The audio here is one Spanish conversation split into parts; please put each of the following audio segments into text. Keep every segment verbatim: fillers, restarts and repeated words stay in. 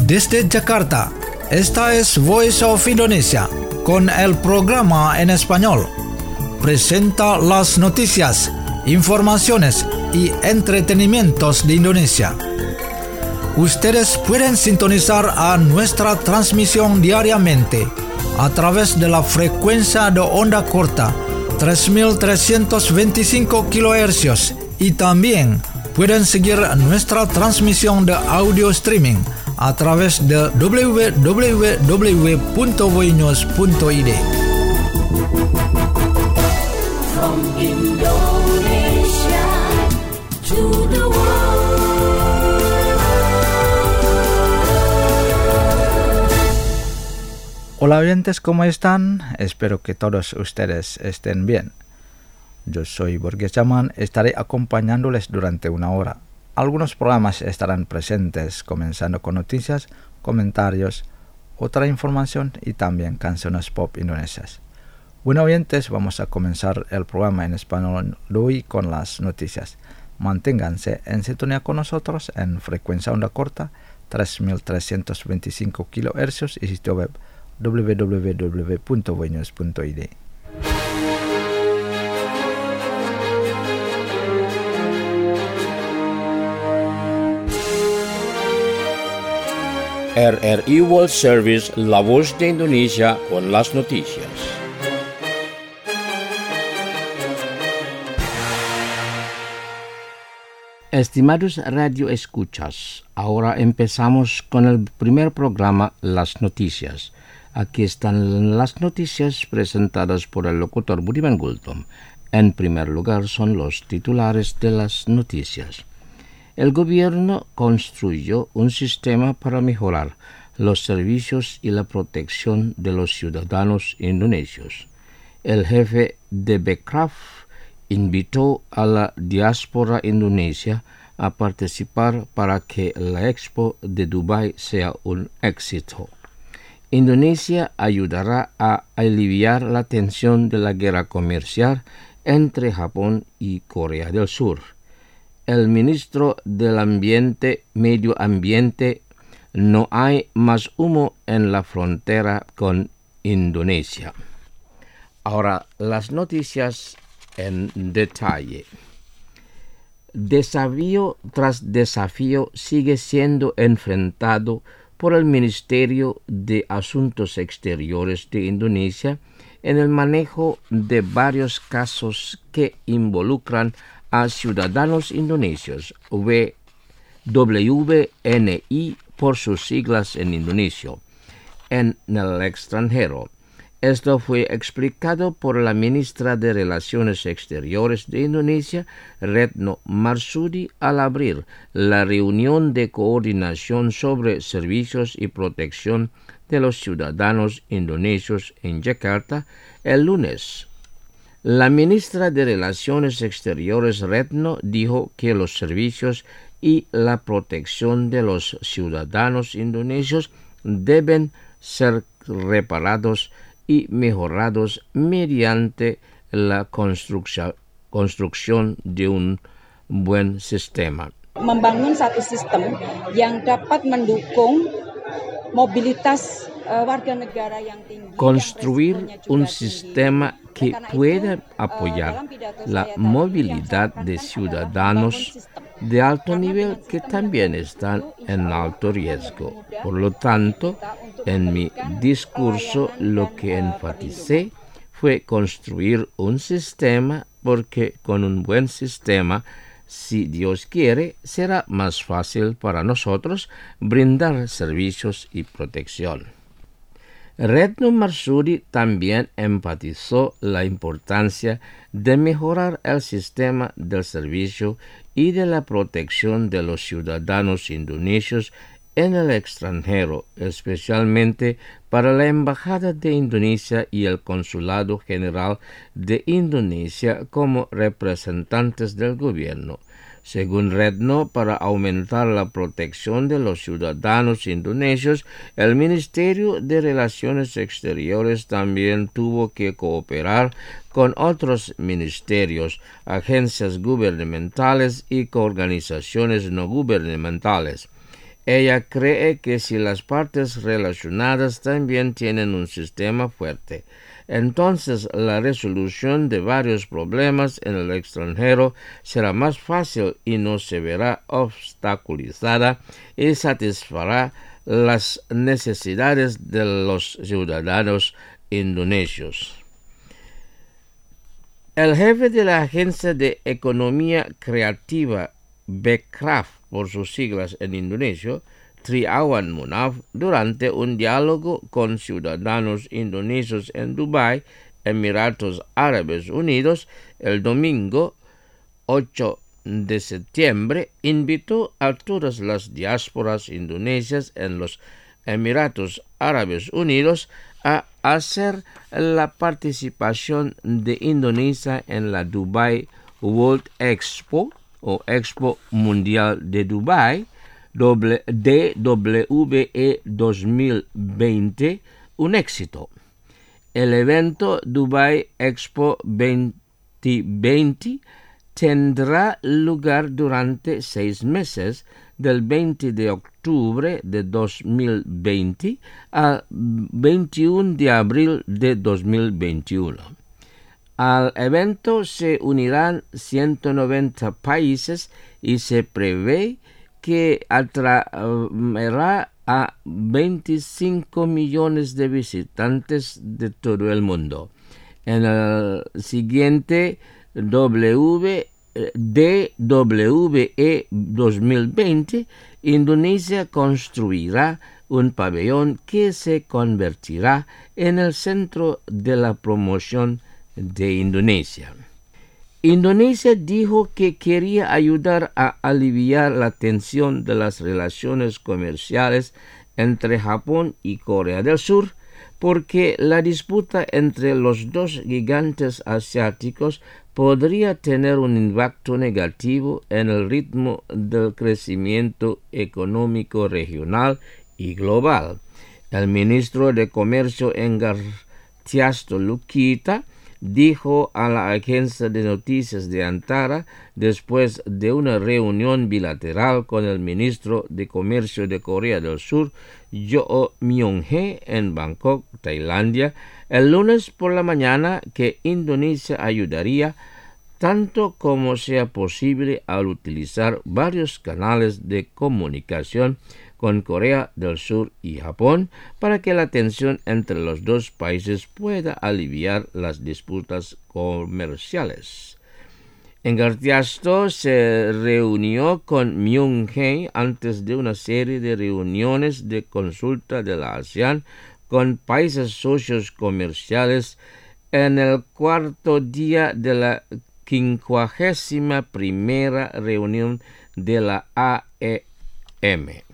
Desde Jakarta, esta es Voice of Indonesia, con el programa en español. Presenta las noticias, informaciones y entretenimientos de Indonesia. Ustedes pueden sintonizar a nuestra transmisión diariamente a través de la frecuencia de onda corta tres mil trescientos veinticinco kilohercios y también pueden seguir nuestra transmisión de audio streaming a través de doble u doble u doble u punto voinews punto i d. From Indonesia to the world. Hola oyentes, ¿cómo están? Espero que todos ustedes estén bien. Yo soy Borges Chaman, estaré acompañándoles durante una hora. Algunos programas estarán presentes, comenzando con noticias, comentarios, otra información y también canciones pop indonesias. Bueno oyentes, vamos a comenzar el programa en español de hoy con las noticias. Manténganse en sintonía con nosotros en frecuencia onda corta tres mil trescientos veinticinco kilohercios y sitio web doble u doble u doble u punto voinews punto i d. R R I World Service, La Voz de Indonesia, con las noticias. Estimados radioescuchas, ahora empezamos con el primer programa, Las Noticias. Aquí están las noticias presentadas por el locutor Budiman Gultom. En primer lugar son los titulares de las noticias. El gobierno construyó un sistema para mejorar los servicios y la protección de los ciudadanos indonesios. El jefe de Bekraf invitó a la diáspora indonesia a participar para que la Expo de Dubái sea un éxito. Indonesia ayudará a aliviar la tensión de la guerra comercial entre Japón y Corea del Sur. El ministro del Ambiente, Medio Ambiente, no hay más humo en la frontera con Indonesia. Ahora, las noticias en detalle. Desafío tras desafío sigue siendo enfrentado por el Ministerio de Asuntos Exteriores de Indonesia en el manejo de varios casos que involucran a ciudadanos indonesios, W W N I por sus siglas en indonesio, en el extranjero. Esto fue explicado por la ministra de Relaciones Exteriores de Indonesia, Retno Marsudi, al abrir la reunión de coordinación sobre servicios y protección de los ciudadanos indonesios en Yakarta el lunes. La ministra de Relaciones Exteriores, Retno, dijo que los servicios y la protección de los ciudadanos indonesios deben ser reparados y mejorados mediante la construcción, construcción de un buen sistema. Membangun satu sistem yang dapat mendukung mobilitas warga negara yang tinggi. Construir un sistema que pueda apoyar la movilidad de ciudadanos de alto nivel que también están en alto riesgo. Por lo tanto, en mi discurso lo que enfaticé fue construir un sistema porque con un buen sistema, si Dios quiere, será más fácil para nosotros brindar servicios y protección. Retno Marsudi también enfatizó la importancia de mejorar el sistema del servicio y de la protección de los ciudadanos indonesios en el extranjero, especialmente para la Embajada de Indonesia y el Consulado General de Indonesia como representantes del gobierno. Según Retno, para aumentar la protección de los ciudadanos indonesios, el Ministerio de Relaciones Exteriores también tuvo que cooperar con otros ministerios, agencias gubernamentales y organizaciones no gubernamentales. Ella cree que si las partes relacionadas también tienen un sistema fuerte, entonces la resolución de varios problemas en el extranjero será más fácil y no se verá obstaculizada y satisfará las necesidades de los ciudadanos indonesios. El jefe de la Agencia de Economía Creativa, Bekraf, por sus siglas en indonesio, Triawan Munaf, durante un diálogo con ciudadanos indonesios en Dubái, Emiratos Árabes Unidos, el domingo ocho de septiembre, invitó a todas las diásporas indonesias en los Emiratos Árabes Unidos a hacer la participación de Indonesia en la Dubai World Expo o Expo Mundial de Dubái, D W E dos mil veinte, un éxito. El evento Dubai Expo veinte veinte tendrá lugar durante seis meses, del veinte de octubre de dos mil veinte al veintiuno de abril de dos mil veintiuno. Al evento se unirán ciento noventa países y se prevé que atraerá a veinticinco millones de visitantes de todo el mundo. En el siguiente W D W E dos mil veinte, Indonesia construirá un pabellón que se convertirá en el centro de la promoción de Indonesia. Indonesia dijo que quería ayudar a aliviar la tensión de las relaciones comerciales entre Japón y Corea del Sur, porque la disputa entre los dos gigantes asiáticos podría tener un impacto negativo en el ritmo del crecimiento económico regional y global. El ministro de Comercio Engartiasto Lukita dijo a la agencia de noticias de Antara, después de una reunión bilateral con el ministro de Comercio de Corea del Sur, Jo Myung-hee, en Bangkok, Tailandia, el lunes por la mañana, que Indonesia ayudaría tanto como sea posible al utilizar varios canales de comunicación con Corea del Sur y Japón para que la tensión entre los dos países pueda aliviar las disputas comerciales. Engartiasto se reunió con Myung-hee antes de una serie de reuniones de consulta de la ASEAN con países socios comerciales en el cuarto día de la quincuagésima primera reunión de la A E M.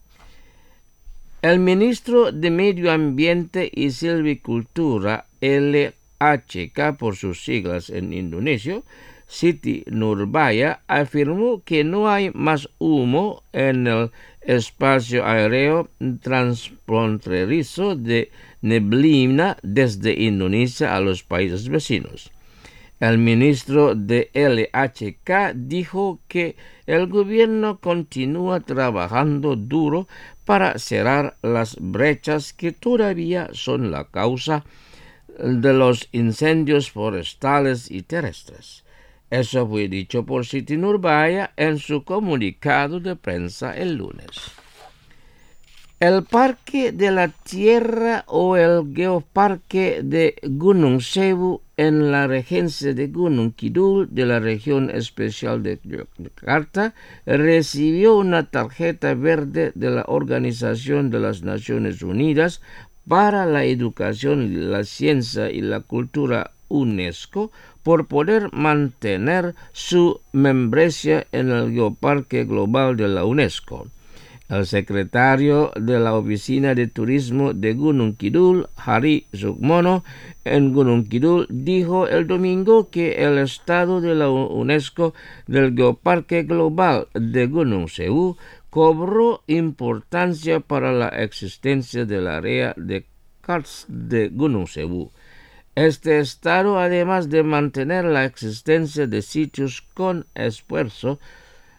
El ministro de Medio Ambiente y Silvicultura, L H K por sus siglas en indonesio, Siti Nurbaya, afirmó que no hay más humo en el espacio aéreo transfronterizo de neblina desde Indonesia a los países vecinos. El ministro de L H K dijo que el gobierno continúa trabajando duro para cerrar las brechas que todavía son la causa de los incendios forestales y terrestres. Eso fue dicho por Siti Nurbaya en su comunicado de prensa el lunes. El Parque de la Tierra o el Geoparque de Gunung Sewu en la regencia de Gunung Kidul de la región especial de Yogyakarta recibió una tarjeta verde de la Organización de las Naciones Unidas para la Educación, la Ciencia y la Cultura, UNESCO, por poder mantener su membresía en el Geoparque Global de la UNESCO. El secretario de la Oficina de Turismo de Gunung Kidul, Hari Sukmono, en Gunung Kidul, dijo el domingo que el estado de la UNESCO del Geoparque Global de Gunung Sewu cobró importancia para la existencia del área de Karst de Gunung Sewu. Este estado, además de mantener la existencia de sitios con esfuerzo,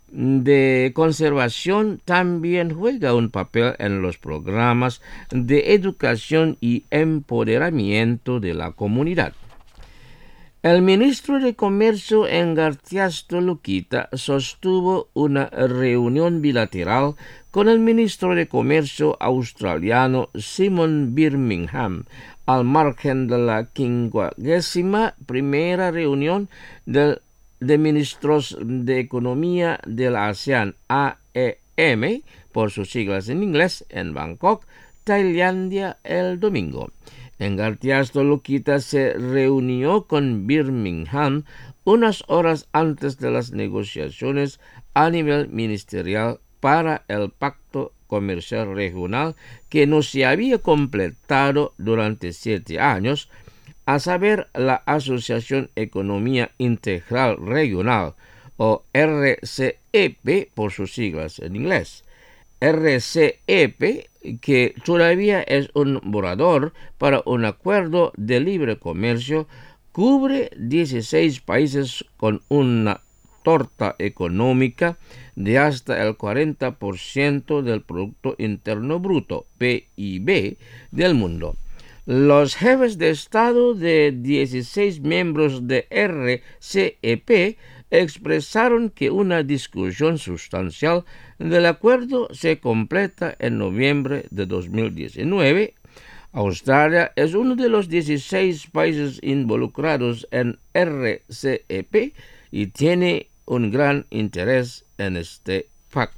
de conservación también juega un papel en los programas de educación y empoderamiento de la comunidad. El ministro de Comercio Engartiasto Luquita sostuvo una reunión bilateral con el ministro de Comercio australiano Simon Birmingham al margen de la quincuagésima primera reunión del de ministros de Economía de la ASEAN, A E M, por sus siglas en inglés, en Bangkok, Tailandia, el domingo. Engartiasto Luquita se reunió con Birmingham unas horas antes de las negociaciones a nivel ministerial para el Pacto Comercial Regional que no se había completado durante siete años, a saber, la Asociación Economía Integral Regional, o R C E P por sus siglas en inglés. R C E P, que todavía es un borrador para un acuerdo de libre comercio, cubre dieciséis países con una torta económica de hasta el cuarenta por ciento del Producto Interno Bruto, P I B, del mundo. Los jefes de Estado de dieciséis miembros de R C E P expresaron que una discusión sustancial del acuerdo se completa en noviembre de dos mil diecinueve. Australia es uno de los dieciséis países involucrados en R C E P y tiene un gran interés en este pacto.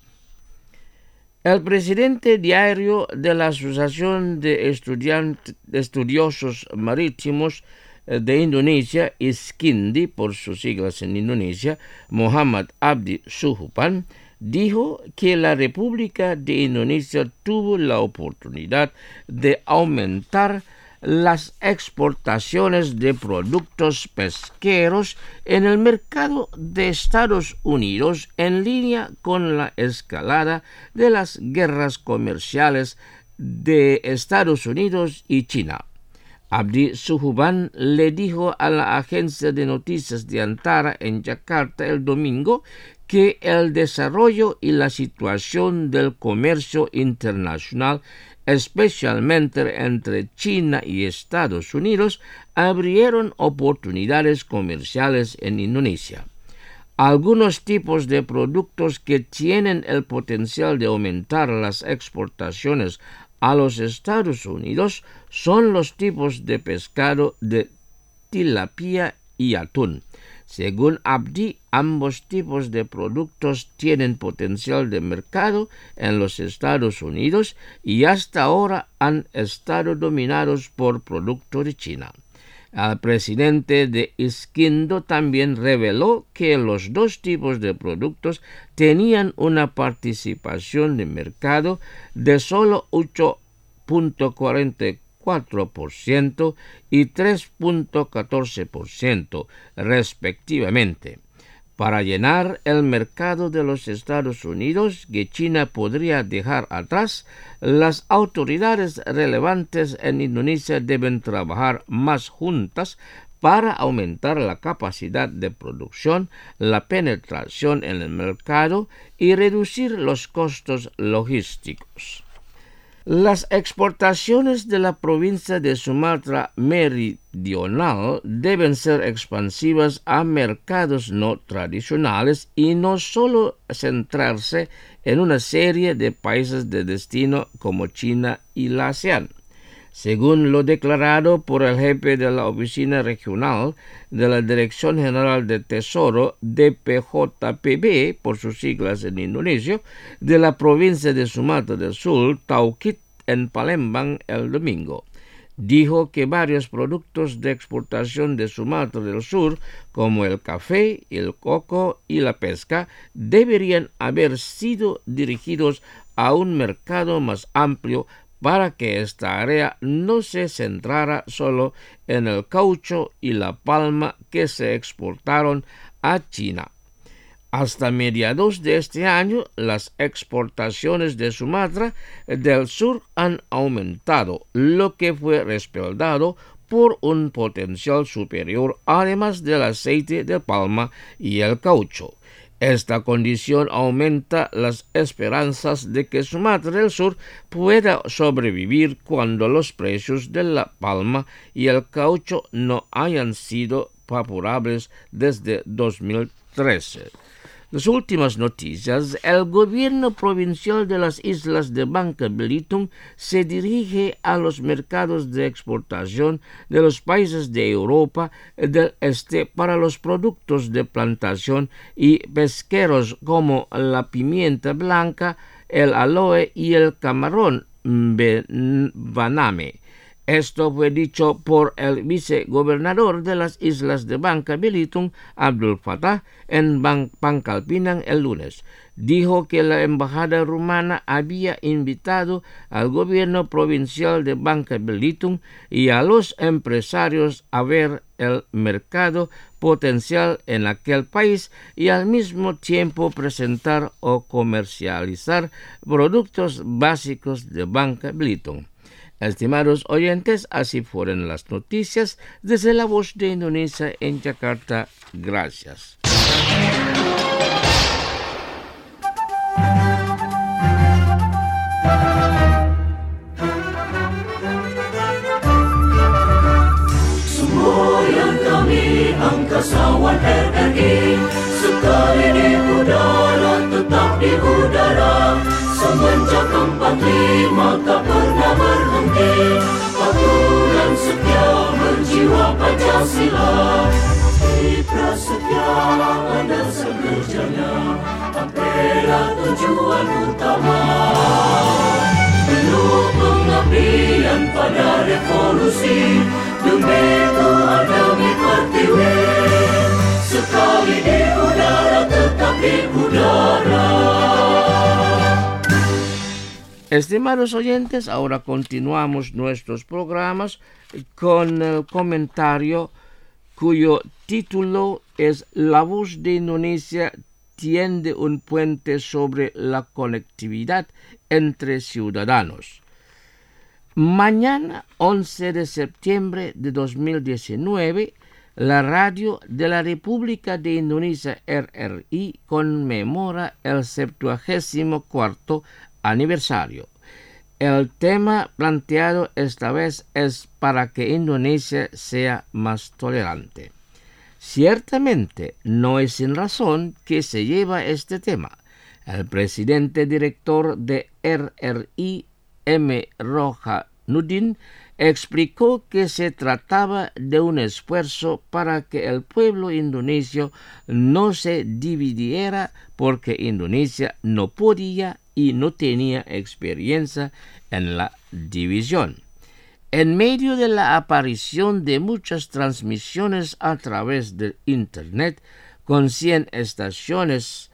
El presidente diario de la Asociación de Estudiosos Marítimos de Indonesia, ISKINDI, por sus siglas en Indonesia, Muhammad Abdi Suhupan, dijo que la República de Indonesia tuvo la oportunidad de aumentar las exportaciones de productos pesqueros en el mercado de Estados Unidos en línea con la escalada de las guerras comerciales de Estados Unidos y China. Abdi Suhuban le dijo a la agencia de noticias de Antara en Yakarta el domingo que el desarrollo y la situación del comercio internacional, especialmente entre China y Estados Unidos, abrieron oportunidades comerciales en Indonesia. Algunos tipos de productos que tienen el potencial de aumentar las exportaciones a los Estados Unidos son los tipos de pescado de tilapia y atún. Según Abdi, ambos tipos de productos tienen potencial de mercado en los Estados Unidos y hasta ahora han estado dominados por productos de China. El presidente de ISKINDO también reveló que los dos tipos de productos tenían una participación de mercado de solo ocho punto cuarenta y cuatro por ciento y tres punto catorce por ciento, respectivamente. Para llenar el mercado de los Estados Unidos que China podría dejar atrás, las autoridades relevantes en Indonesia deben trabajar más juntas para aumentar la capacidad de producción, la penetración en el mercado y reducir los costos logísticos. Las exportaciones de la provincia de Sumatra Meridional deben ser expansivas a mercados no tradicionales y no solo centrarse en una serie de países de destino como China y la ASEAN. Según lo declarado por el jefe de la Oficina Regional de la Dirección General de Tesoro, D P J P B, por sus siglas en Indonesia, de la provincia de Sumatra del Sur, Taukid, en Palembang el domingo. Dijo que varios productos de exportación de Sumatra del Sur, como el café, el coco y la pesca, deberían haber sido dirigidos a un mercado más amplio para que esta área no se centrara solo en el caucho y la palma que se exportaron a China. Hasta mediados de este año, las exportaciones de Sumatra del Sur han aumentado, lo que fue respaldado por un potencial superior, además del aceite de palma y el caucho. Esta condición aumenta las esperanzas de que Sumatra del Sur pueda sobrevivir cuando los precios de la palma y el caucho no hayan sido favorables desde dos mil trece. Las últimas noticias. El gobierno provincial de las islas de Bangka Belitung se dirige a los mercados de exportación de los países de Europa del Este para los productos de plantación y pesqueros como la pimienta blanca, el aloe y el camarón baname. Esto fue dicho por el vicegobernador de las islas de Bangka Belitung, Abdul Fattah, en Bang Pangkal Pinang el lunes. Dijo que la embajada rumana había invitado al gobierno provincial de Bangka Belitung y a los empresarios a ver el mercado potencial en aquel país y al mismo tiempo presentar o comercializar productos básicos de Bangka Belitung. Estimados oyentes, así fueron las noticias desde La Voz de Indonesia en Jakarta. Gracias. Semboyan kami angkasawan R R I, sekali di udara tetap di udara. Semenjak empat lima tak pernah berhenti, patuh dan setia berjiwa Pancasila. Di prasetya ada sekerjanya, apela tujuan utama. Penuh pengabdian pada revolusi, demi Tuhan demi Pertiwi. Sekali di udara tetap di udara. Estimados oyentes, ahora continuamos nuestros programas con el comentario cuyo título es La Voz de Indonesia tiende un puente sobre la conectividad entre ciudadanos. Mañana, once de septiembre de dos mil diecinueve, la radio de la República de Indonesia R R I conmemora el septuagésimo cuarto aniversario. El tema planteado esta vez es para que Indonesia sea más tolerante. Ciertamente no es sin razón que se lleva este tema. El presidente director de R R I, M. Rohanuddin, explicó que se trataba de un esfuerzo para que el pueblo indonesio no se dividiera porque Indonesia no podía y no tenía experiencia en la división. En medio de la aparición de muchas transmisiones a través de Internet, con cien estaciones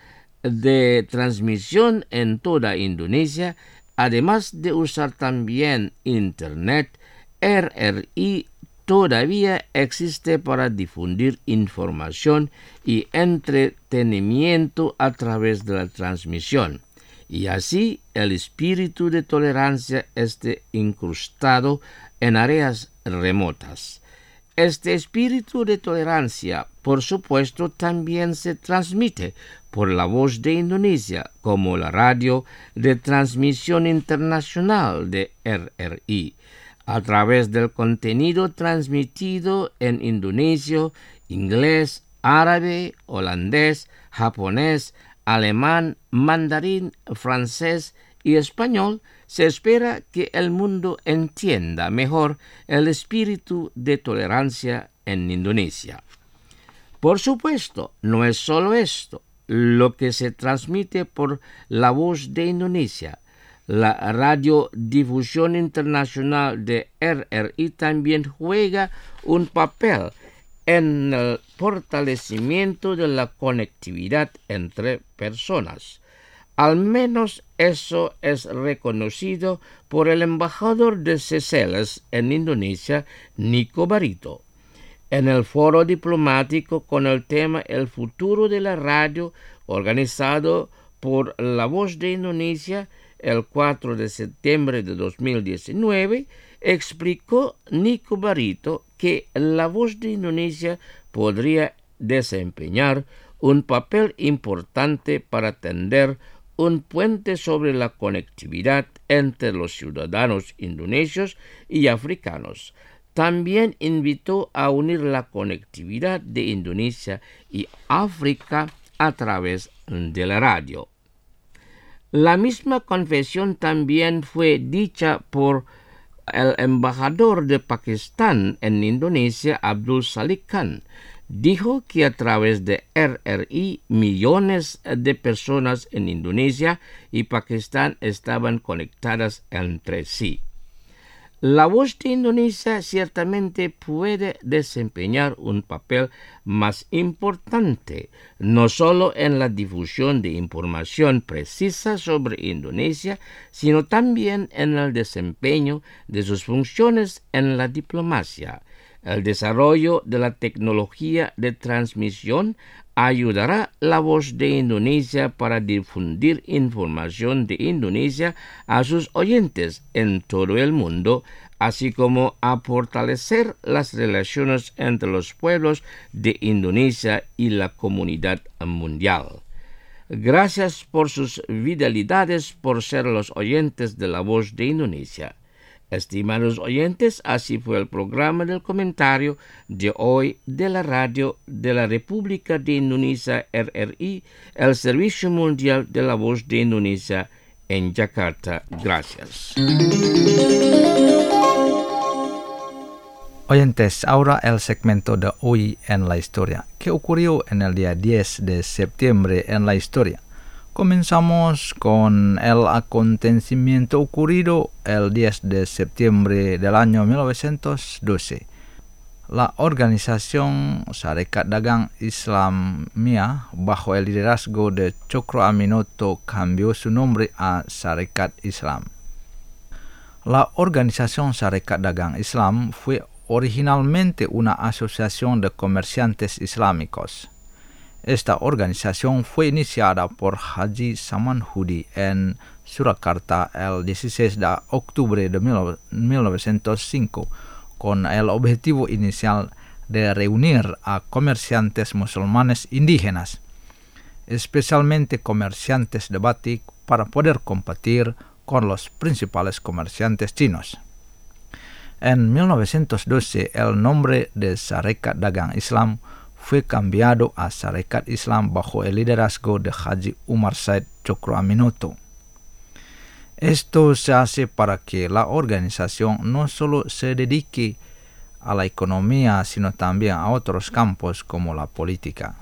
de transmisión en toda Indonesia, además de usar también Internet, R R I todavía existe para difundir información y entretenimiento a través de la transmisión. Y así el espíritu de tolerancia esté incrustado en áreas remotas. Este espíritu de tolerancia, por supuesto, también se transmite por La Voz de Indonesia, como la radio de transmisión internacional de R R I, a través del contenido transmitido en indonesio, inglés, árabe, holandés, japonés, alemán, mandarín, francés y español. Se espera que el mundo entienda mejor el espíritu de tolerancia en Indonesia. Por supuesto, no es solo esto lo que se transmite por La Voz de Indonesia. La radiodifusión internacional de R R I también juega un papel en el fortalecimiento de la conectividad entre personas. Al menos eso es reconocido por el embajador de Seychelles en Indonesia, Nico Barito. En el foro diplomático con el tema El futuro de la radio, organizado por La Voz de Indonesia el cuatro de septiembre de dos mil diecinueve, explicó Nico Barito que La Voz de Indonesia podría desempeñar un papel importante para tender un puente sobre la conectividad entre los ciudadanos indonesios y africanos. También invitó a unir la conectividad de Indonesia y África a través de la radio. La misma confesión también fue dicha por el embajador de Pakistán en Indonesia, Abdul Salik Khan. Dijo que a través de R R I millones de personas en Indonesia y Pakistán estaban conectadas entre sí. La Voz de Indonesia ciertamente puede desempeñar un papel más importante, no solo en la difusión de información precisa sobre Indonesia, sino también en el desempeño de sus funciones en la diplomacia. El desarrollo de la tecnología de transmisión ayudará a La Voz de Indonesia para difundir información de Indonesia a sus oyentes en todo el mundo, así como a fortalecer las relaciones entre los pueblos de Indonesia y la comunidad mundial. Gracias por sus fidelidades por ser los oyentes de La Voz de Indonesia. Estimados oyentes, así fue el programa del comentario de hoy de la Radio de la República de Indonesia R R I, el Servicio Mundial de la Voz de Indonesia en Jakarta. Gracias. Oyentes, ahora el segmento de hoy en la historia. ¿Qué ocurrió en el día diez de septiembre en la historia? Comenzamos con el acontecimiento ocurrido el diez de septiembre del año mil novecientos doce. La Organización Sarekat Dagang Islamia, bajo el liderazgo de Cokro Aminoto, cambió su nombre a Sarekat Islam. La Organización Sarekat Dagang Islam fue originalmente una asociación de comerciantes islámicos. Esta organización fue iniciada por Haji Samanhudi en Surakarta el dieciséis de octubre de mil novecientos cinco, con el objetivo inicial de reunir a comerciantes musulmanes indígenas, especialmente comerciantes de batik, para poder competir con los principales comerciantes chinos. En mil novecientos doce, el nombre de Sarekat Dagang Islam fue cambiado a Sarekat Islam bajo el liderazgo de Haji Umar Said Cokro Aminoto. Esto se hace para que la organización no solo se dedique a la economía, sino también a otros campos como la política.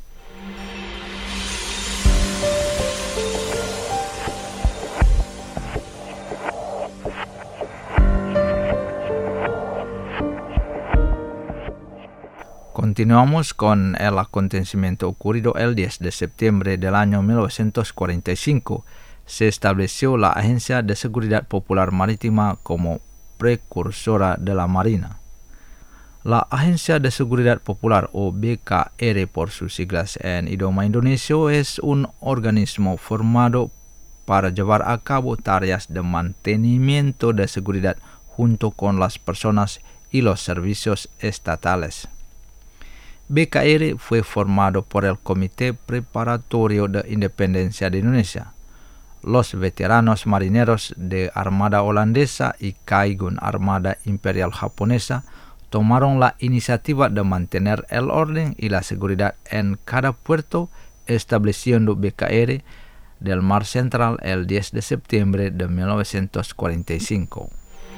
Continuamos con el acontecimiento ocurrido el diez de septiembre del año mil novecientos cuarenta y cinco. Se estableció la Agencia de Seguridad Popular Marítima como precursora de la Marina. La Agencia de Seguridad Popular, o B K R por sus siglas en idioma indonesio, es un organismo formado para llevar a cabo tareas de mantenimiento de seguridad junto con las personas y los servicios estatales. B K R fue formado por el Comité Preparatorio de Independencia de Indonesia, los veteranos marineros de Armada Holandesa y Kaigun Armada Imperial Japonesa tomaron la iniciativa de mantener el orden y la seguridad en cada puerto, estableciendo B K R del Mar Central el diez de septiembre de mil novecientos cuarenta y cinco.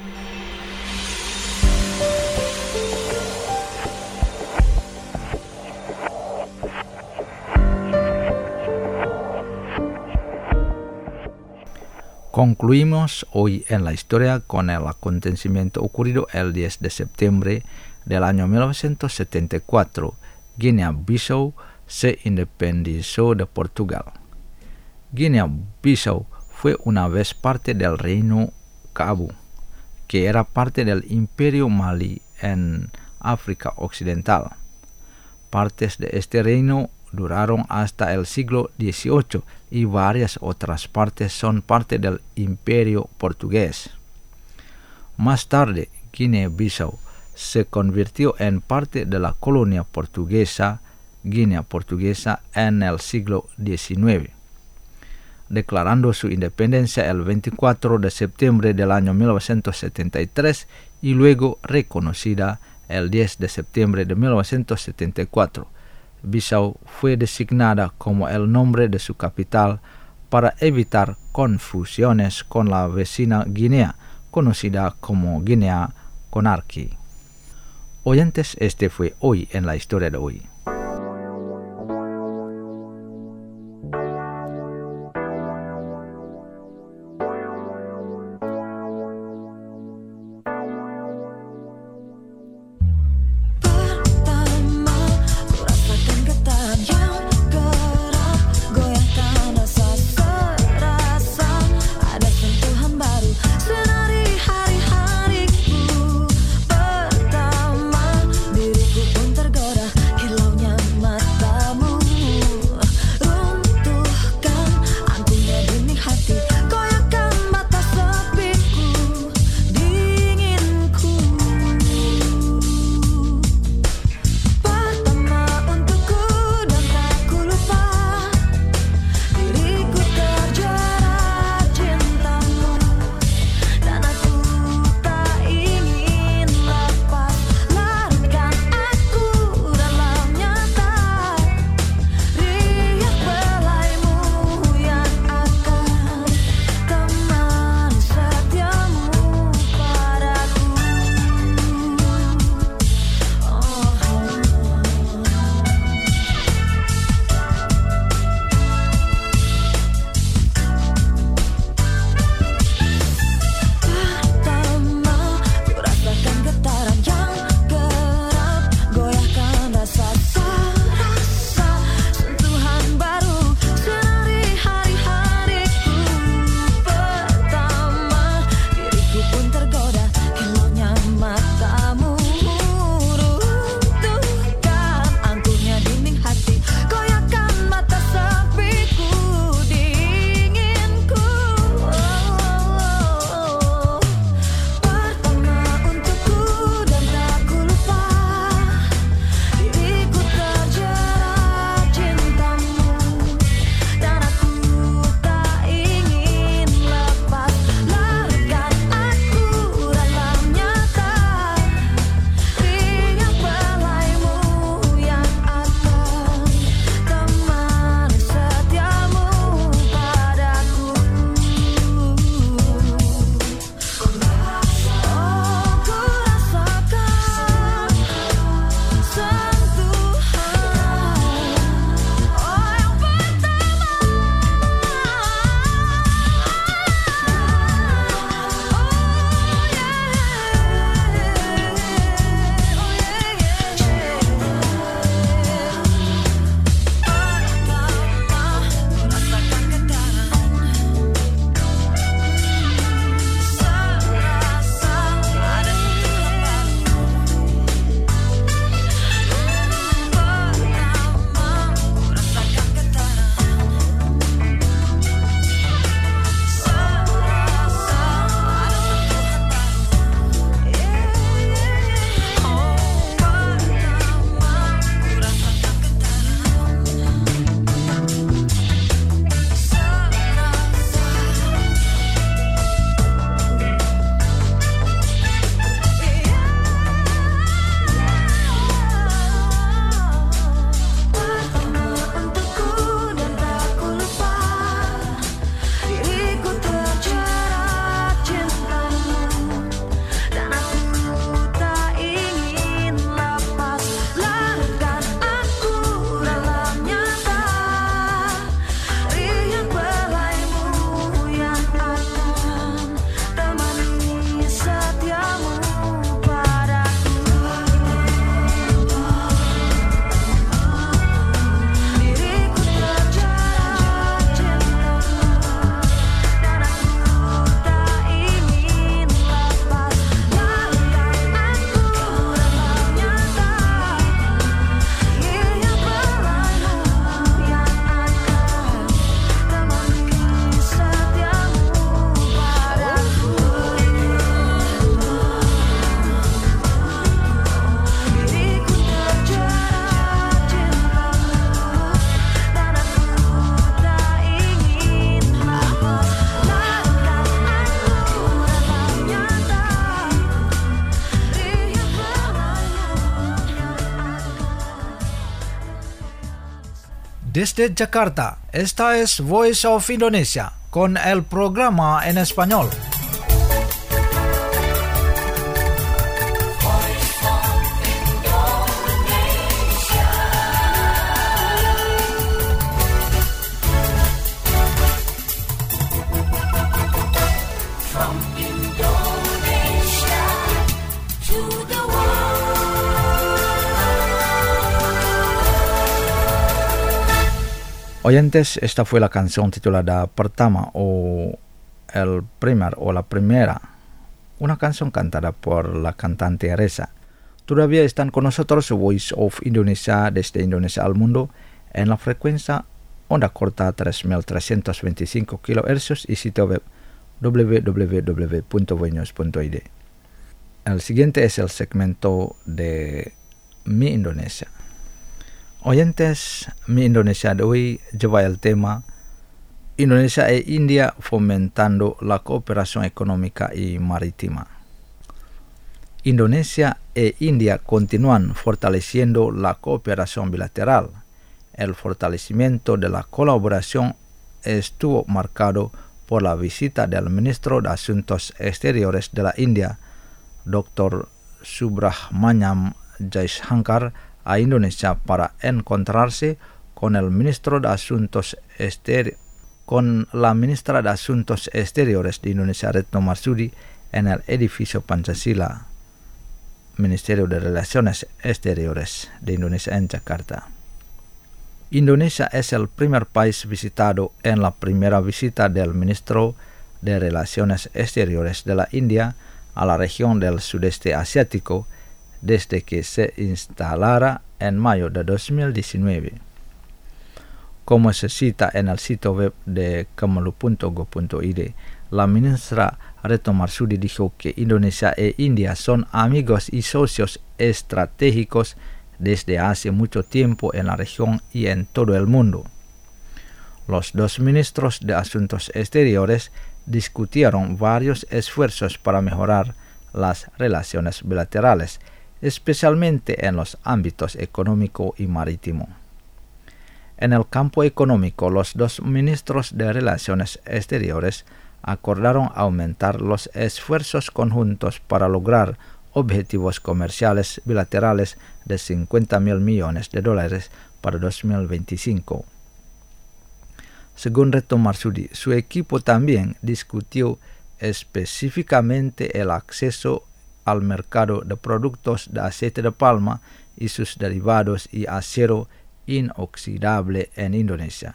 Concluimos hoy en la historia con el acontecimiento ocurrido el diez de septiembre del año mil novecientos setenta y cuatro. Guinea-Bissau se independizó de Portugal. Guinea-Bissau fue una vez parte del Reino Cabo, que era parte del Imperio Malí en África Occidental. Partes de este reino duraron hasta el siglo dieciocho y varias otras partes son parte del Imperio Portugués. Más tarde, Guinea-Bissau se convirtió en parte de la colonia portuguesa Guinea Portuguesa en el siglo diecinueve, declarando su independencia el veinticuatro de septiembre del año mil novecientos setenta y tres y luego reconocida el diez de septiembre de mil novecientos setenta y cuatro. Bissau fue designada como el nombre de su capital para evitar confusiones con la vecina Guinea, conocida como Guinea Conakry. Oyentes, este fue Hoy en la Historia de Hoy. Tergoda, kilau Desde Jakarta, esta es Voice of Indonesia con el programa en español. Oyentes, esta fue la canción titulada Pertama o El Primer o La Primera, una canción cantada por la cantante Reza. Todavía están con nosotros Voice of Indonesia desde Indonesia al mundo en la frecuencia onda corta tres mil trescientos veinticinco kilohercios y sitio web doble u doble u doble u punto voinews punto i d. El siguiente es el segmento de Mi Indonesia. Oyentes, Mi Indonesia de hoy lleva el tema Indonesia e India fomentando la cooperación económica y marítima. Indonesia e India continúan fortaleciendo la cooperación bilateral. El fortalecimiento de la colaboración estuvo marcado por la visita del ministro de Asuntos Exteriores de la India, doctor Subrahmanyam Jaishankar, a Indonesia para encontrarse con el ministro de Asuntos Exteriores, con la ministra de Asuntos Exteriores de Indonesia, Retno Marsudi, en el edificio Pancasila, Ministerio de Relaciones Exteriores de Indonesia en Jakarta. Indonesia es el primer país visitado en la primera visita del ministro de Relaciones Exteriores de la India a la región del sudeste asiático desde que se instalara en mayo de dos mil diecinueve. Como se cita en el sitio web de kemlu punto go punto i d, la ministra Retno Marsudi dijo que Indonesia e India son amigos y socios estratégicos desde hace mucho tiempo en la región y en todo el mundo. Los dos ministros de Asuntos Exteriores discutieron varios esfuerzos para mejorar las relaciones bilaterales, especialmente en los ámbitos económico y marítimo. En el campo económico, los dos ministros de Relaciones Exteriores acordaron aumentar los esfuerzos conjuntos para lograr objetivos comerciales bilaterales de cincuenta mil millones de dólares para dos mil veinticinco. Según Retno Marsudi, su equipo también discutió específicamente el acceso al mercado de productos de aceite de palma y sus derivados y acero inoxidable en Indonesia.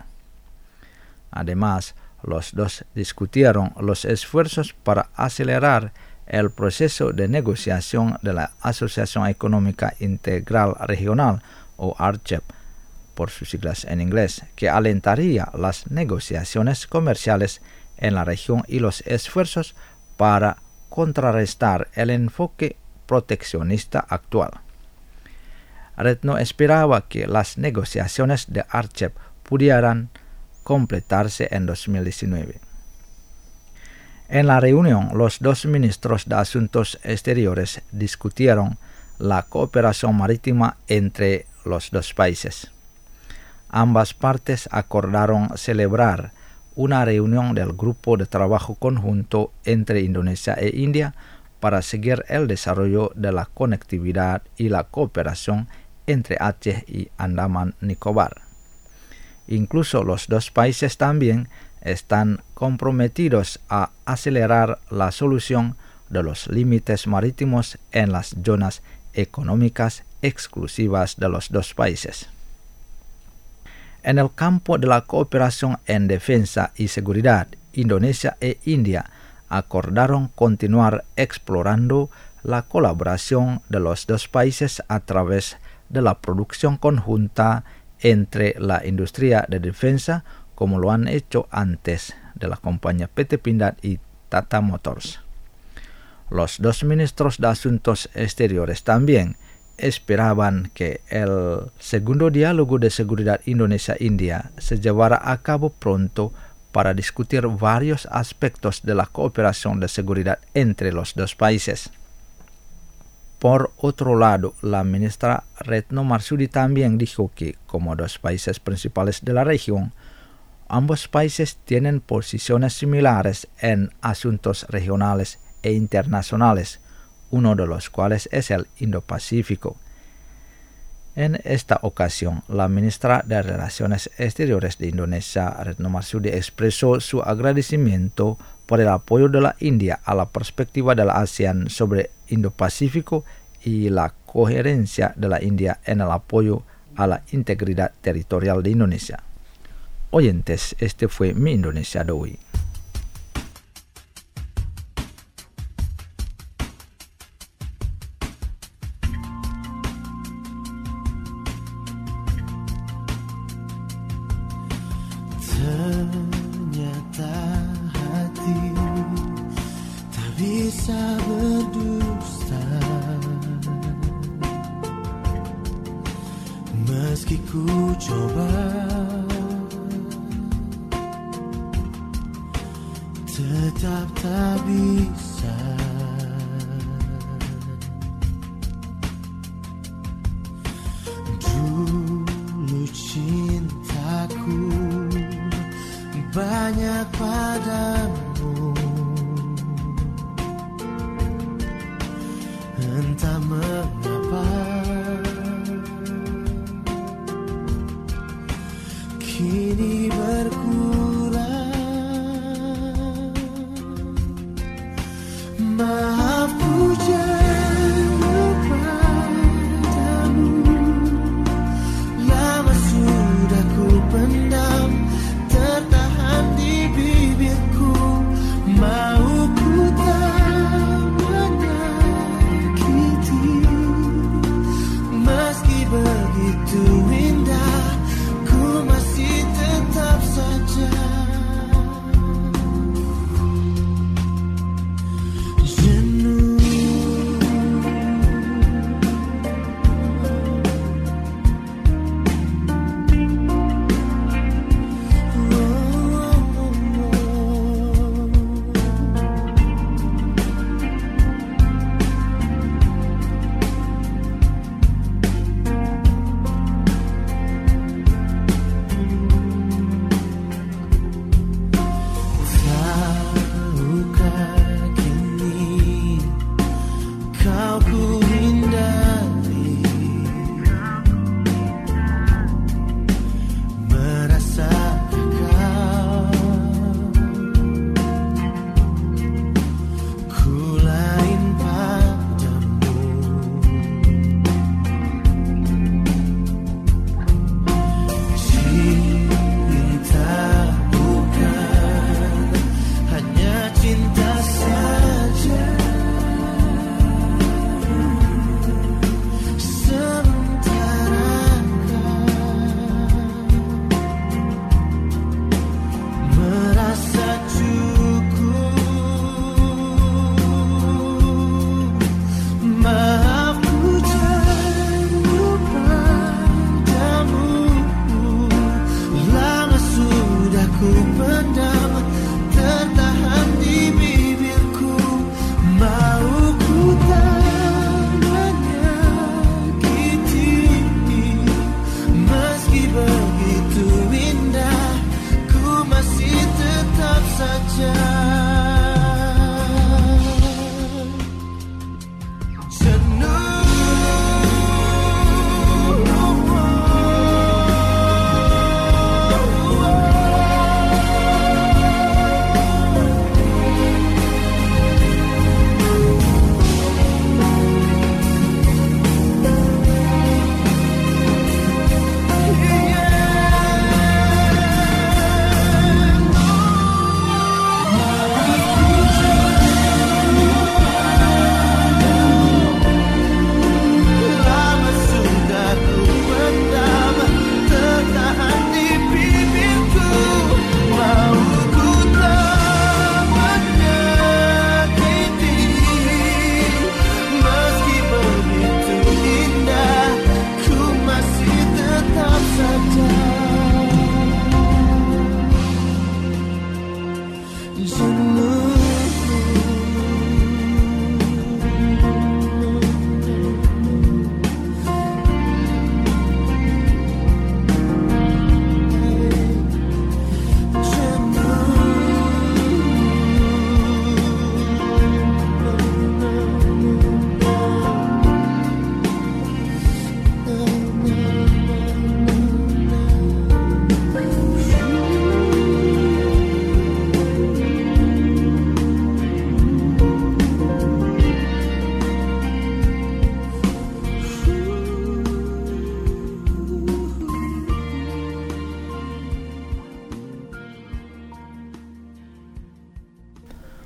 Además, los dos discutieron los esfuerzos para acelerar el proceso de negociación de la Asociación Económica Integral Regional, o R C E P, por sus siglas en inglés, que alentaría las negociaciones comerciales en la región y los esfuerzos para contrarrestar el enfoque proteccionista actual. Retno esperaba que las negociaciones de R C E P pudieran completarse en dos mil diecinueve. En la reunión, los dos ministros de Asuntos Exteriores discutieron la cooperación marítima entre los dos países. Ambas partes acordaron celebrar una reunión del Grupo de Trabajo Conjunto entre Indonesia e India para seguir el desarrollo de la conectividad y la cooperación entre Aceh y Andaman Nicobar. Incluso los dos países también están comprometidos a acelerar la solución de los límites marítimos en las zonas económicas exclusivas de los dos países. En el campo de la cooperación en defensa y seguridad, Indonesia e India acordaron continuar explorando la colaboración de los dos países a través de la producción conjunta entre la industria de defensa, como lo han hecho antes de la compañía P T Pindad y Tata Motors. Los dos ministros de Asuntos Exteriores también esperaban que el segundo diálogo de seguridad Indonesia-India se llevara a cabo pronto para discutir varios aspectos de la cooperación de seguridad entre los dos países. Por otro lado, la ministra Retno Marsudi también dijo que, como dos países principales de la región, ambos países tienen posiciones similares en asuntos regionales e internacionales, uno de los cuales es el Indo-Pacífico. En esta ocasión, la ministra de Relaciones Exteriores de Indonesia, Retno Marsudi, expresó su agradecimiento por el apoyo de la India a la perspectiva de la ASEAN sobre Indo-Pacífico y la coherencia de la India en el apoyo a la integridad territorial de Indonesia. Oyentes, este fue Mi Indonesia de hoy. Ternyata hati tak bisa berdusta, meski ku coba, tetap tak bisa. Dulu cintaku banyak padamu, entah mengapa kini berkurang. Maaf ku jauh padamu, lama sudah ku pendam, tertahan di bibirku. Mau ku tak menyakiti, meski begitu indah, ku masih tetap saja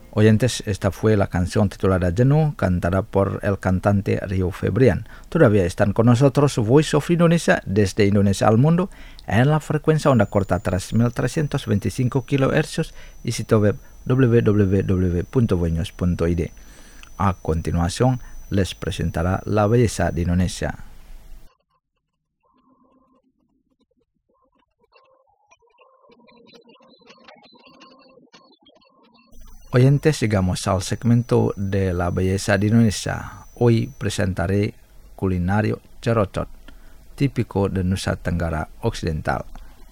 Oyentes, esta fue la canción titulada Jenuh, cantada por el cantante Rio Febrian. Todavía están con nosotros Voice of Indonesia desde Indonesia al mundo en la frecuencia onda corta tres mil trescientos veinticinco kilohercios y sitio web w w w punto voinews punto i d. A continuación, les presentará la belleza de Indonesia. Oyentes, llegamos al segmento de la belleza de Indonesia. Hoy presentaré culinario cerocot, típico de Nusa Tenggara Occidental.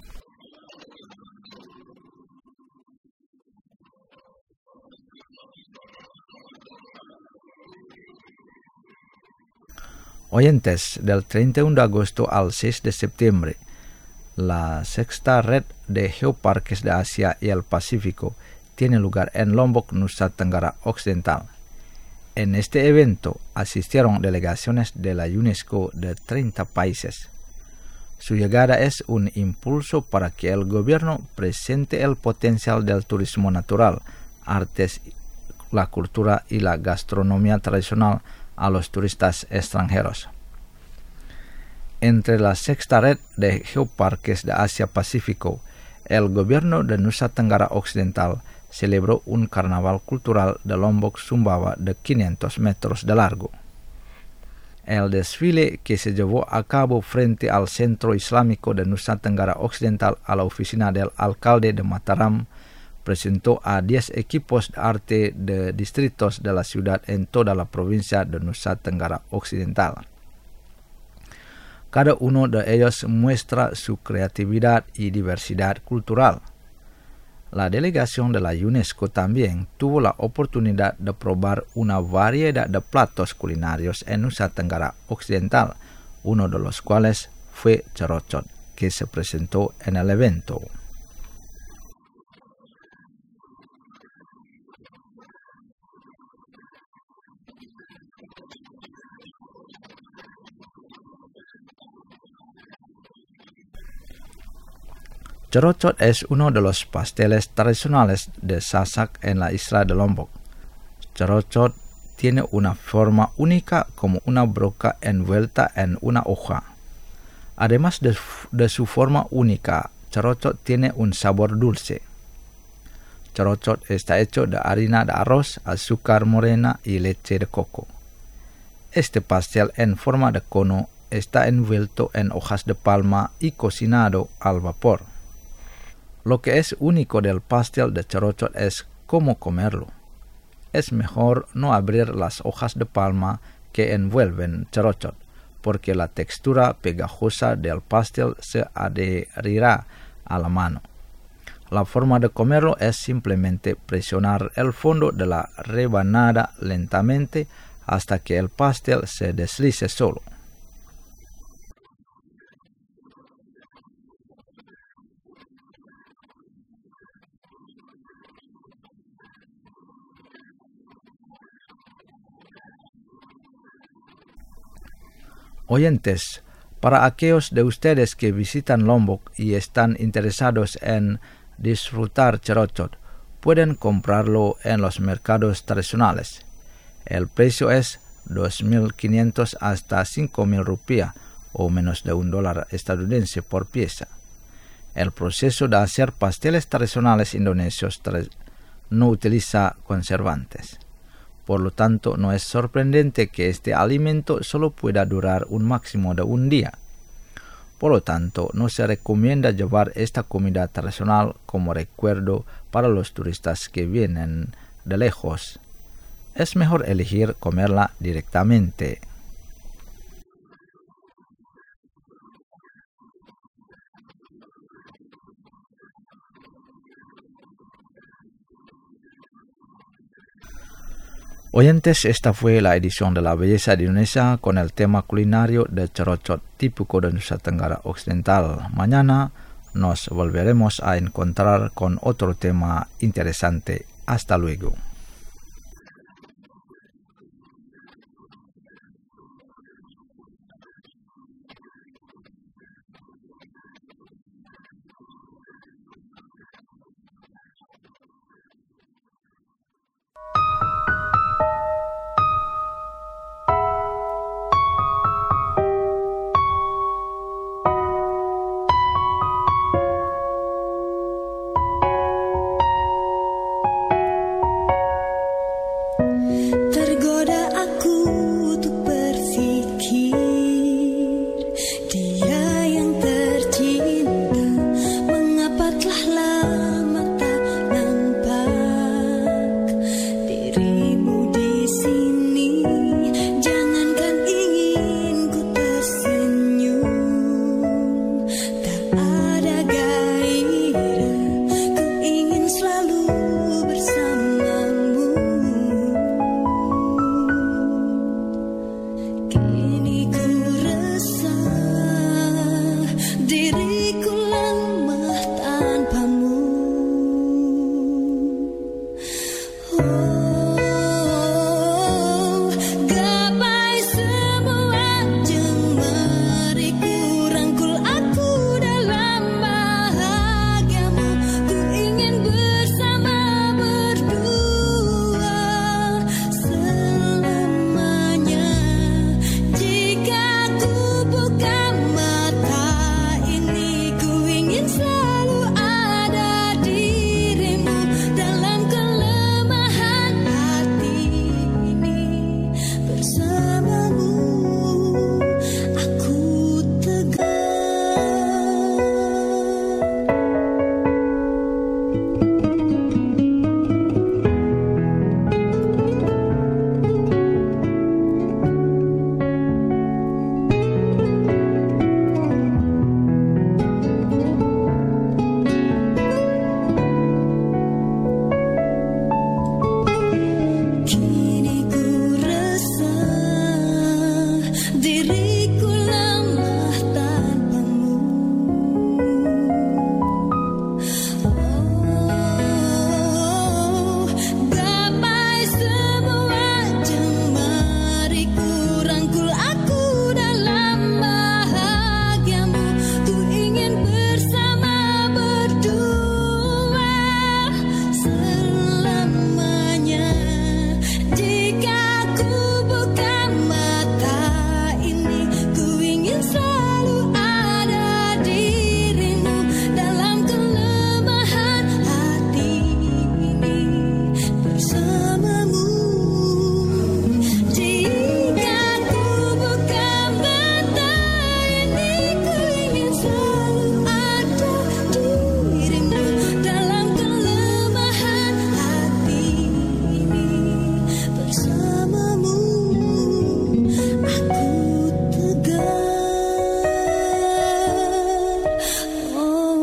Oyentes, del treinta y uno de agosto al seis de septiembre, la sexta red de geoparques de Asia y el Pacífico tiene lugar en Lombok, Nusa Tenggara Occidental. En este evento asistieron delegaciones de la UNESCO de treinta países. Su llegada es un impulso para que el gobierno presente el potencial del turismo natural, artes, la cultura y la gastronomía tradicional a los turistas extranjeros. Entre la sexta red de geoparques de Asia-Pacífico, el gobierno de Nusa Tenggara Occidental celebró un carnaval cultural de Lombok Sumbawa de quinientos metros de largo. El desfile, que se llevó a cabo frente al Centro Islámico de Nusa Tenggara Occidental a la oficina del alcalde de Mataram, presentó a diez equipos de arte de distritos de la ciudad en toda la provincia de Nusa Tenggara Occidental. Cada uno de ellos muestra su creatividad y diversidad cultural. La delegación de la UNESCO también tuvo la oportunidad de probar una variedad de platos culinarios en Nusa Tenggara Occidental, uno de los cuales fue cerocot, que se presentó en el evento. Cerocot es uno de los pasteles tradicionales de Sasak en la isla de Lombok. Cerocot tiene una forma única como una broca envuelta en una hoja. Además de, de su forma única, cerocot tiene un sabor dulce. Cerocot está hecho de harina de arroz, azúcar morena y leche de coco. Este pastel en forma de cono está envuelto en hojas de palma y cocinado al vapor. Lo que es único del pastel de cerocot es cómo comerlo. Es mejor no abrir las hojas de palma que envuelven cerocot, porque la textura pegajosa del pastel se adherirá a la mano. La forma de comerlo es simplemente presionar el fondo de la rebanada lentamente hasta que el pastel se deslice solo. Oyentes, para aquellos de ustedes que visitan Lombok y están interesados en disfrutar cerocot, pueden comprarlo en los mercados tradicionales. El precio es dos mil quinientos hasta cinco mil rupias, o menos de un dólar estadounidense por pieza. El proceso de hacer pasteles tradicionales indonesios no utiliza conservantes. Por lo tanto, no es sorprendente que este alimento solo pueda durar un máximo de un día. Por lo tanto, no se recomienda llevar esta comida tradicional como recuerdo para los turistas que vienen de lejos. Es mejor elegir comerla directamente. Oyentes, esta fue la edición de La Belleza de Indonesia con el tema culinario de cerocot típico de Nusa Tenggara Occidental. Mañana nos volveremos a encontrar con otro tema interesante. Hasta luego.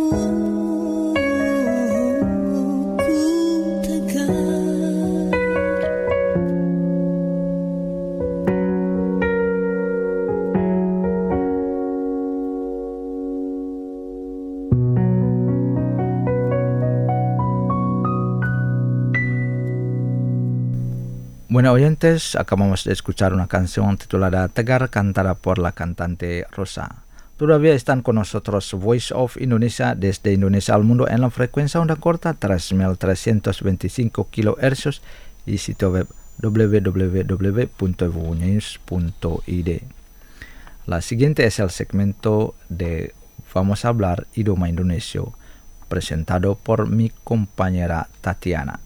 Bueno, oyentes, acabamos de escuchar una canción titulada Tegar, cantada por la cantante Rosa. Todavía están con nosotros Voice of Indonesia desde Indonesia al mundo en la frecuencia onda corta tres mil trescientos veinticinco kilohercios y sitio web w w w punto vunews punto i d. La siguiente es el segmento de Vamos a hablar idioma indonesio, presentado por mi compañera Tatiana.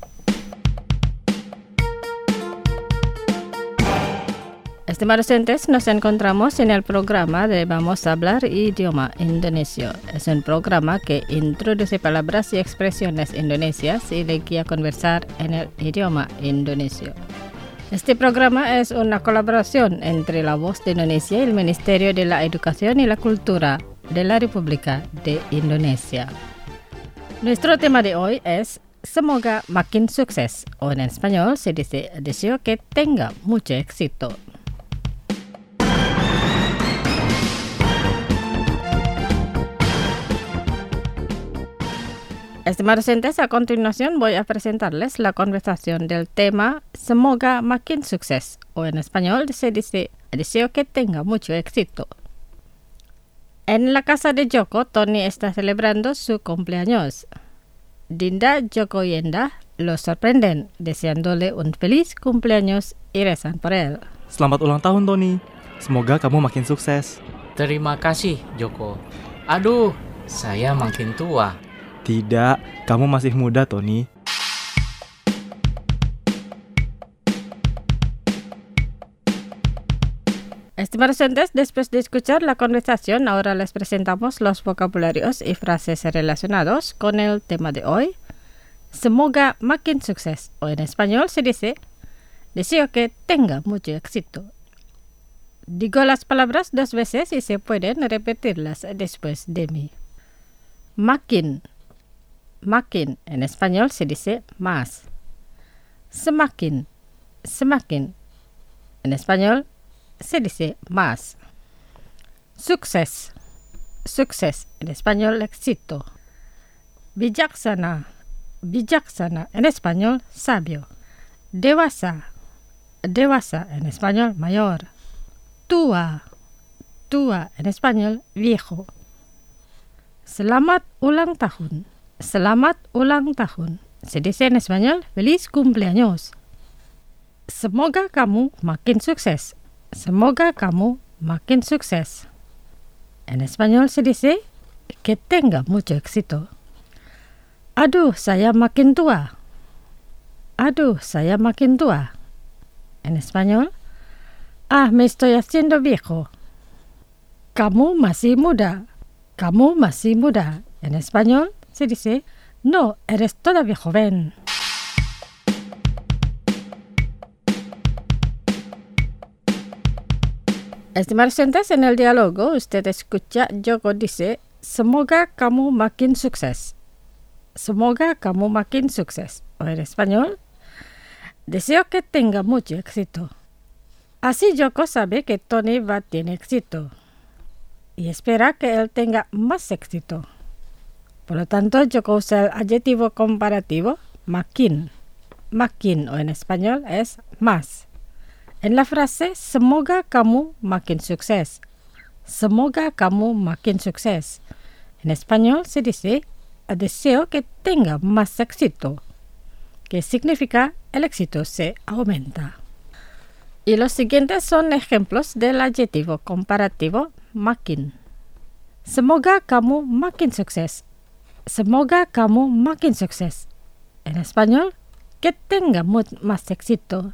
Estimados oyentes, nos encontramos en el programa de Vamos a hablar idioma indonesio. Es un programa que introduce palabras y expresiones indonesias y le guía a conversar en el idioma indonesio. Este programa es una colaboración entre La Voz de Indonesia y el Ministerio de la Educación y la Cultura de la República de Indonesia. Nuestro tema de hoy es Semoga makin sukses, o en español se dice deseo que tenga mucho éxito. Estimados oyentes, a continuación voy a presentarles la conversación del tema Semoga makin sukses, o en español se dice deseo que tenga mucho éxito. En la casa de Joko, Tony está celebrando su cumpleaños. Dinda, Joko y Enda lo sorprenden, deseándole un feliz cumpleaños y rezan por él. Selamat ulang tahun, Tony. Semoga kamu makin sukses. Terima kasih, Joko. Aduh, saya makin tua. Tidak, kamu masih muda, Tony. Estimados oyentes, después de escuchar la conversación, ahora les presentamos los vocabularios y frases relacionados con el tema de hoy. Semoga makin sukses, o en español se dice deseo que tenga mucho éxito. Digo las palabras dos veces y se pueden repetirlas después de mí. Makin. Makin, en español se dice más. Semakin. Semakin, en español se dice más. Sukses. Sukses, en español éxito. Bijaksana. Bijaksana, en español sabio. Dewasa. Dewasa, en español mayor. Tua. Tua, en español viejo. Selamat ulang tahun. Selamat ulang tahun, se dice en español feliz cumpleaños. Semoga kamu makin sukses. Semoga kamu makin sukses. En español se dice que tenga mucho éxito. Aduh, saya makin tua. Aduh, saya makin tua. En español, ah, me estoy haciendo viejo. Kamu masih muda. Kamu masih muda. En español se dice, no, eres todavía joven. Estimados oyentes, en el diálogo usted escucha Joko dice, semoga kamu makin sukses. Semoga kamu makin sukses. O en español, deseo que tenga mucho éxito. Así Joko sabe que Tony va a tener éxito y espera que él tenga más éxito. Por lo tanto, Joko usa el adjetivo comparativo makin. Makin, o en español, es más. En la frase, semoga kamu makin sukses. Semoga kamu makin sukses. En español se dice, deseo que tenga más éxito, que significa el éxito se aumenta. Y los siguientes son ejemplos del adjetivo comparativo makin. Semoga kamu makin sukses. Semoga kamu makin sukses. En español, que tenga más éxito.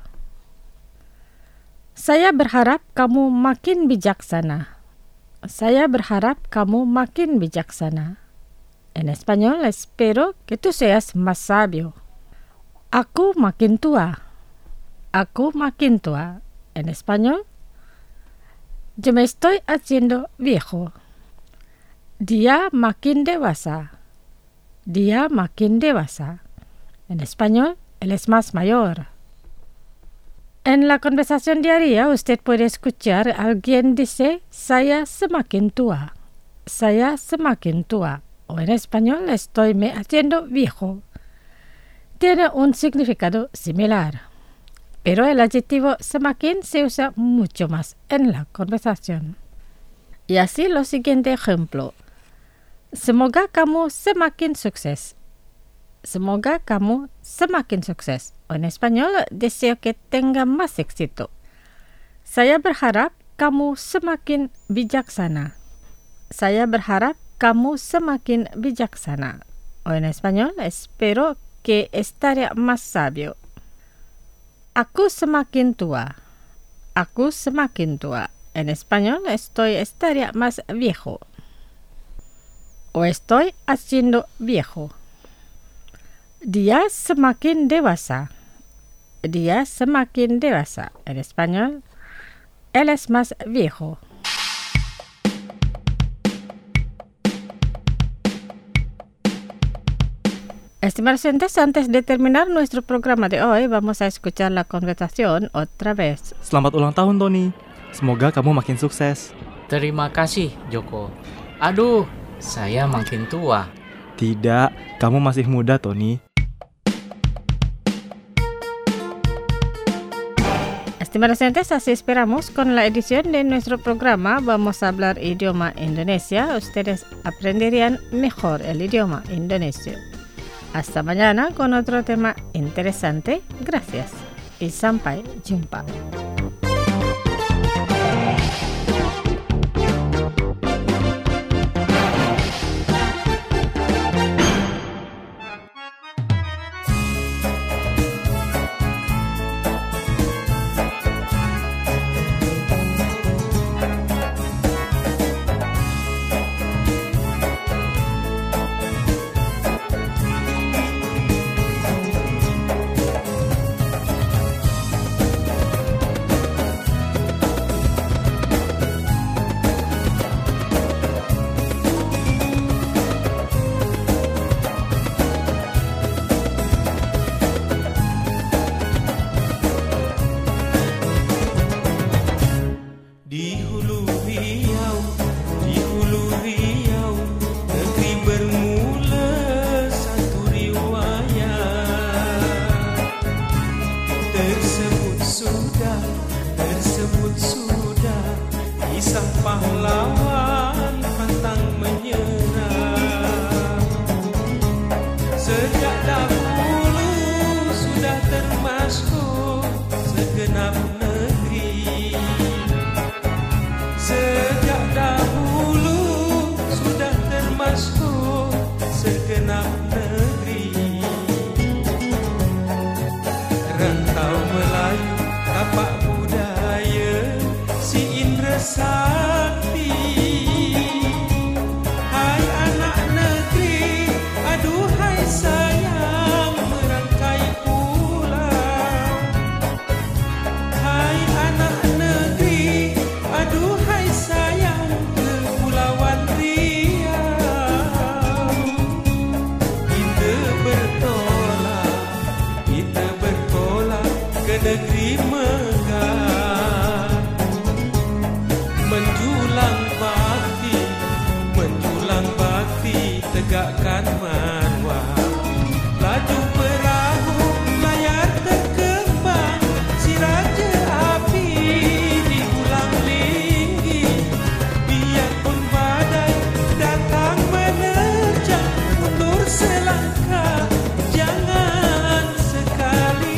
Saya berharap kamu makin bijaksana. Saya berharap kamu makin bijaksana. En español, espero que tú seas más sabio. Aku makin tua. Aku makin tua. En español, yo me estoy haciendo viejo. Dia makin dewasa. Dia makin dewasa. En español, él es más mayor. En la conversación diaria usted puede escuchar a alguien dice, saya semakin tua. Saya semakin tua. O en español, estoy me haciendo viejo. Tiene un significado similar. Pero el adjetivo semakin se usa mucho más en la conversación. Y así lo siguiente ejemplo. Semoga kamu semakin sukses. Semoga kamu semakin sukses. O en español, deseo que tenga más éxito. Saya berharap kamu semakin bijaksana. Saya berharap kamu semakin bijaksana. O en español, espero que estaré más sabio. Aku semakin tua. Aku semakin tua. En español, estoy estaría más viejo. O estoy haciendo viejo. Dia semakin dewasa. Dia semakin dewasa. En español, él es más viejo. Estimados oyentes, antes de terminar nuestro programa de hoy, vamos a escuchar la conversación otra vez. Selamat ulang tahun, Tony. Semoga kamu makin sukses. Terima kasih, Joko. Aduh, saya makin tua. Tidak, kamu masih muda, Tony. Estimados oyentes, así esperamos con la edición de nuestro programa Vamos a hablar idioma Indonesia. Ustedes aprenderían mejor el idioma indonesio. Hasta mañana con otro tema interesante. Gracias y sampai jumpa. Pahlawan pantang menyerah. Sejak dahulu sudah termasuk segenap negeri. Sejak dahulu sudah termasuk segenap negeri. Rantau Melayu, tapak budaya, si Indra Sakti. Hai anak negeri, aduhai sayang merangkai pulang. Hai anak negeri, aduhai sayang kepulauan Riau. Kita bertolak, kita bertolak ke negeri megah. Menjulang bakti, menjulang bakti, tegakkan marwah. Laju perahu, layar terkembang, si raja api diulang linggi. Biarpun badai datang menerjang, mundur selangkah, jangan sekali.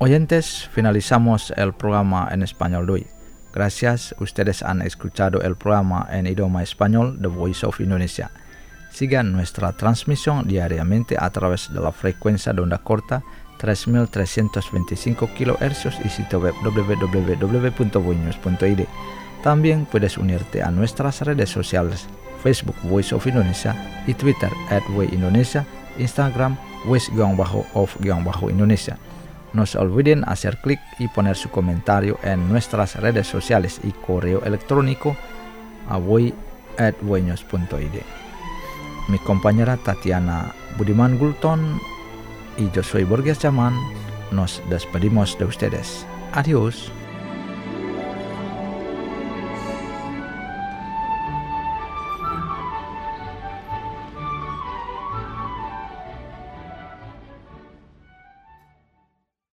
Oyentes, finalizamos el programa en español de hoy. Gracias, ustedes han escuchado el programa en idioma español The Voice of Indonesia. Sigan nuestra transmisión diariamente a través de la frecuencia de onda corta tres mil trescientos veinticinco kilohercios y sitio web w w w punto voinews punto i d. También puedes unirte a nuestras redes sociales, Facebook Voice of Indonesia y Twitter at Voice Indonesia, Instagram Voice-of-Indonesia. No se olviden hacer clic y poner su comentario en nuestras redes sociales y correo electrónico a voice at voinews punto i d. Mi compañera Tatiana Budiman Gulton y yo soy Borges Jaman. Nos despedimos de ustedes. Adiós.